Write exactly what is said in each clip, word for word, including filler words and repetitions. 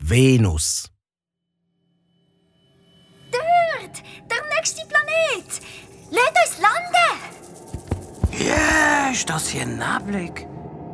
Venus. Dort! Der nächste Planet! Lasst uns landen! Ja, yeah, ist das hier neblig?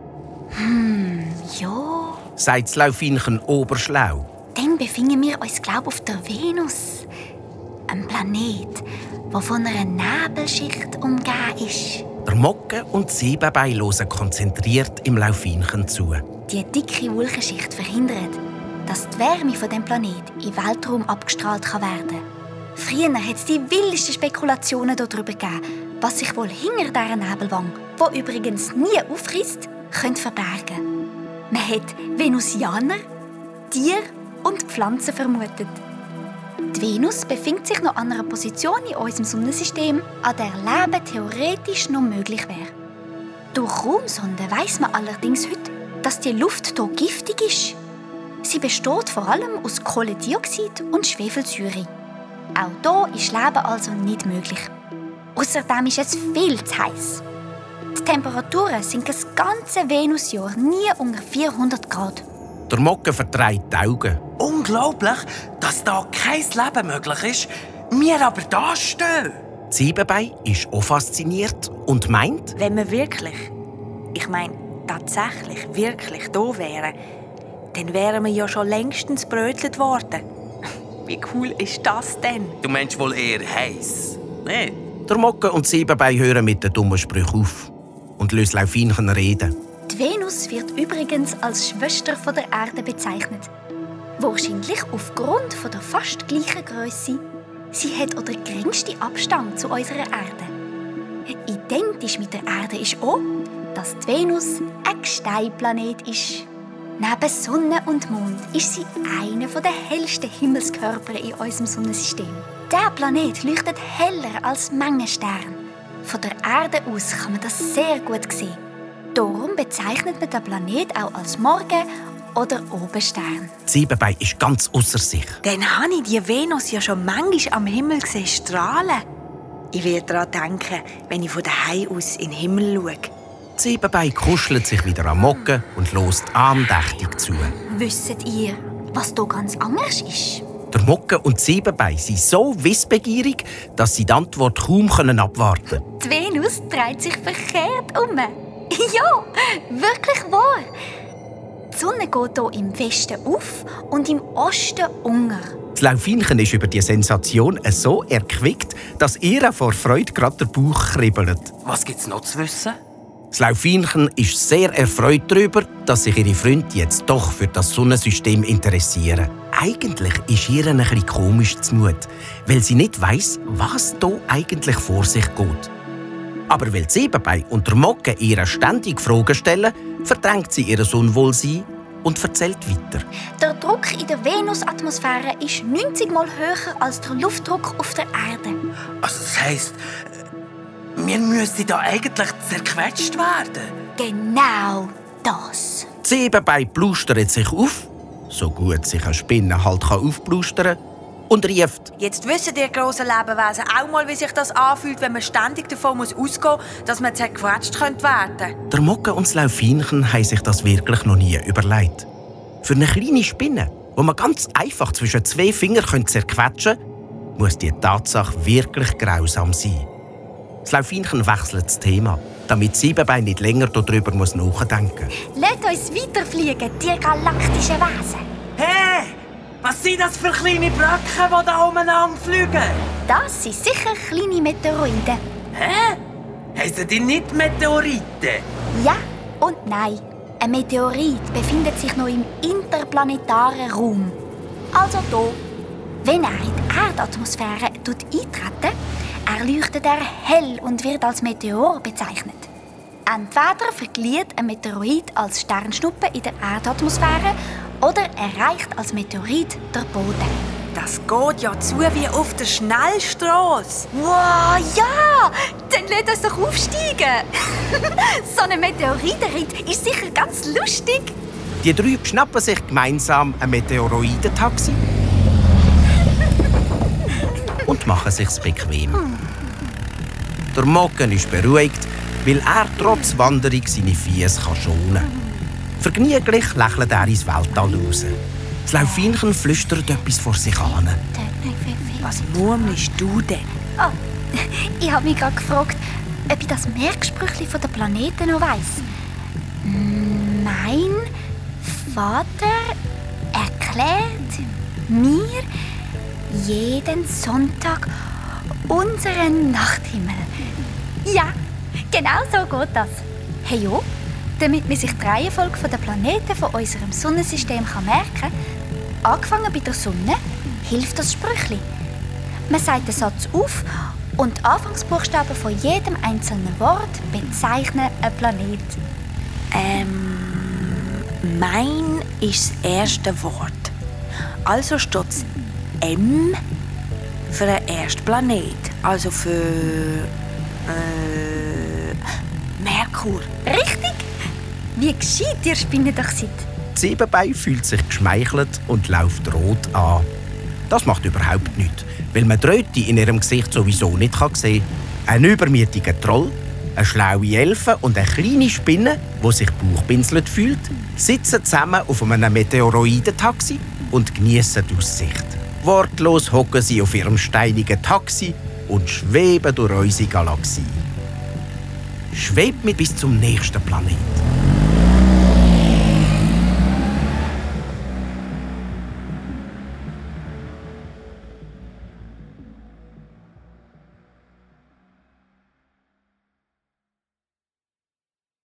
Hm, ja. Sagt das Laufinchen oberschlau. Dann befinden wir uns, glaube ich, auf der Venus. Ein Planet, der von einer Nebelschicht umgeben ist. Der Mocke und die Siebenbein hören konzentriert im Laufinchen zu. Die dicke Wolkenschicht verhindert, dass die Wärme von dem Planet in den Weltraum abgestrahlt werden kann. Früher hat es die wildesten Spekulationen darüber gegeben, was sich wohl hinter dieser Nebelwand, die übrigens nie aufrisst, könnte verbergen. Man hat Venusianer, Tiere und Pflanzen vermutet. Die Venus befindet sich noch an einer Position in unserem Sonnensystem, an der Leben theoretisch noch möglich wäre. Durch Raumsonden weiss man allerdings heute, dass die Luft hier giftig ist. Sie besteht vor allem aus Kohlendioxid und Schwefelsäure. Auch hier ist Leben also nicht möglich. Außerdem ist es viel zu heiß. Die Temperaturen sinken das ganze Venusjahr nie unter vierhundert Grad. Der Mocke verdreht die Augen. Unglaublich, dass da kein Leben möglich ist, wir aber da stehen. Die Siebenbein ist auch fasziniert und meint, wenn wir wirklich, ich meine tatsächlich wirklich da wären, dann wären wir ja schon längstens brötelt worden. Wie cool ist das denn? Du meinst wohl eher heiß, ne? Der Mocke und die Siebenbein hören mit den dummen Sprüchen auf und lassen Laufinchen reden. Die Venus wird übrigens als Schwester von der Erde bezeichnet. Wahrscheinlich aufgrund von der fast gleichen Größe. Sie hat auch den geringsten Abstand zu unserer Erde. Identisch mit der Erde ist auch, dass die Venus ein Gesteinplanet ist. Neben Sonne und Mond ist sie einer der hellsten Himmelskörper in unserem Sonnensystem. Der Planet leuchtet heller als Menge Sterne. Von der Erde aus kann man das sehr gut sehen. Darum bezeichnet man den Planet auch als Morgen- oder Obenstern. Die Siebenbein ist ganz ausser sich. Dann habe ich die Venus ja schon manchmal am Himmel gesehen strahlen. Ich werde daran denken, wenn ich von daheim aus in den Himmel schaue. Die Siebenbein kuschelt sich wieder am Mocke und hört andächtig zu. Wisst ihr, was hier ganz anders ist? Der Mocke und die Siebenbein sind so wissbegierig, dass sie die Antwort kaum abwarten können. Die Venus dreht sich verkehrt um. Ja, wirklich wahr. Die Sonne geht hier im Westen auf und im Osten unter. Das Laufinchen ist über die Sensation so erquickt, dass ihr vor Freude gerade der Bauch kribbelt. Was gibt's noch zu wissen? Das Laufinchen ist sehr erfreut darüber, dass sich ihre Freunde jetzt doch für das Sonnensystem interessieren. Eigentlich ist ihr ein bisschen komisch zumut, weil sie nicht weiss, was hier eigentlich vor sich geht. Aber weil die Siebenbein und der Mocke ihr ständig Fragen stellen, verdrängt sie ihr Unwohlsein und erzählt weiter. Der Druck in der Venusatmosphäre ist neunzig Mal höher als der Luftdruck auf der Erde. Also das heisst, wir müssten da eigentlich zerquetscht werden. Genau das. Die Siebenbein plustert sich auf, so gut sich eine Spinne halt aufplustern kann, und rieft: Jetzt wissen die grossen Lebewesen auch mal, wie sich das anfühlt, wenn man ständig davon muss ausgehen muss, dass man zerquetscht werden könnte. Der Mocke und das Laufinchen haben sich das wirklich noch nie überlegt. Für eine kleine Spinne, die man ganz einfach zwischen zwei Fingern zerquetschen kann, muss die Tatsache wirklich grausam sein. Das Laufinchen wechselt das Thema, damit Siebenbein nicht länger darüber nachdenken muss. Lasst uns weiterfliegen, die galaktischen Wesen. Hey! Was sind das für kleine Bröckchen, die da umeinander fliegen? Das sind sicher kleine Meteoroiden. Hä? Heissen die nicht Meteoriten? Ja und nein. Ein Meteorit befindet sich noch im interplanetaren Raum. Also hier. Wenn er in die Erdatmosphäre eintritt, erleuchtet er hell und wird als Meteor bezeichnet. Entweder vergliert ein Meteorit als Sternschnuppe in der Erdatmosphäre oder erreicht als Meteorit den Boden. Das geht ja zu wie auf der Schnellstrasse. Wow, ja! Dann lasst uns doch aufsteigen. So ein Meteoritenritt ist sicher ganz lustig. Die drei schnappen sich gemeinsam ein Meteoroidentaxi und machen sich's bequem. Der Mocke ist beruhigt, weil er trotz Wanderung seine Füße schonen kann. Vergnüglich lächelt er ins Weltall raus. Das Laufinchen flüstert etwas vor sich an. Was murmelst du denn? Oh, ich habe mich gerade gefragt, ob ich das Merksprüchli von den Planeten noch weiss. Mein Vater erklärt mir jeden Sonntag unseren Nachthimmel. Ja, genau so geht das. Hey jo, damit man sich die Reihenfolge der Planeten von unserem Sonnensystem merken kann, angefangen bei der Sonne, hilft das Sprüchli. Man sagt den Satz auf und die Anfangsbuchstaben von jedem einzelnen Wort bezeichnen einen Planet. Ähm, mein ist das erste Wort. Also steht es M für den ersten Planet. Also für äh, Merkur. Richtig? Wie gescheit ihr Spinnen doch seid. Die Siebenbein fühlt sich geschmeichelt und läuft rot an. Das macht überhaupt nichts, weil man die Röte in ihrem Gesicht sowieso nicht sehen kann. Ein übermütiger Troll, eine schlaue Elfe und eine kleine Spinne, die sich bauchpinselt fühlt, sitzen zusammen auf einem Meteoroidentaxi und genießen die Aussicht. Wortlos hocken sie auf ihrem steinigen Taxi und schweben durch unsere Galaxie. Schwebt mit bis zum nächsten Planeten.